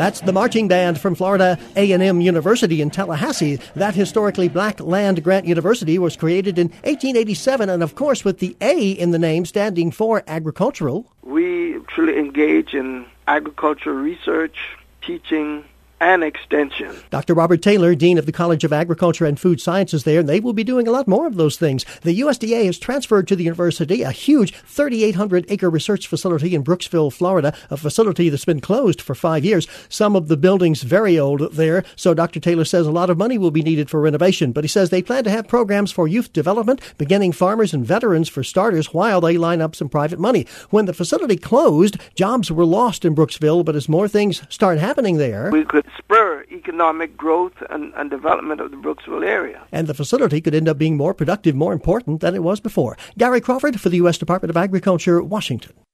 That's the marching band from Florida A&M University in Tallahassee. That historically black land-grant university was created in 1887, and of course with the A in the name standing for agricultural. We truly engage in agricultural research, teaching, and extension. Dr. Robert Taylor, Dean of the College of Agriculture and Food Sciences there, and they will be doing a lot more of those things. The USDA has transferred to the university a huge 3,800-acre research facility in Brooksville, Florida, a facility that's been closed for 5 years. Some of the buildings very old there, so Dr. Taylor says a lot of money will be needed for renovation, but he says they plan to have programs for youth development, beginning farmers and veterans for starters, while they line up some private money. When the facility closed, jobs were lost in Brooksville, but as more things start happening there, we could spur economic growth and development of the Brooksville area. And the facility could end up being more productive, more important than it was before. Gary Crawford for the U.S. Department of Agriculture, Washington.